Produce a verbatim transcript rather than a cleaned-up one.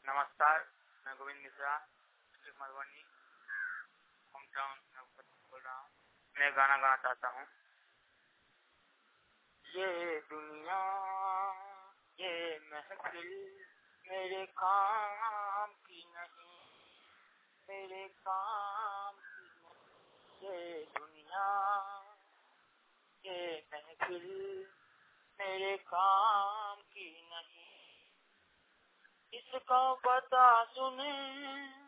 नमस्कार, मैं Govind Mishra, Madhubani home town बोल रहा हूँ। मैं गाना गाना चाहता हूँ। ये दुनिया ये महफिल मेरे काम की नहीं, मेरे काम की नहीं। ये दुनिया ये महफिल मेरे काम की नहीं। इसका पता सुने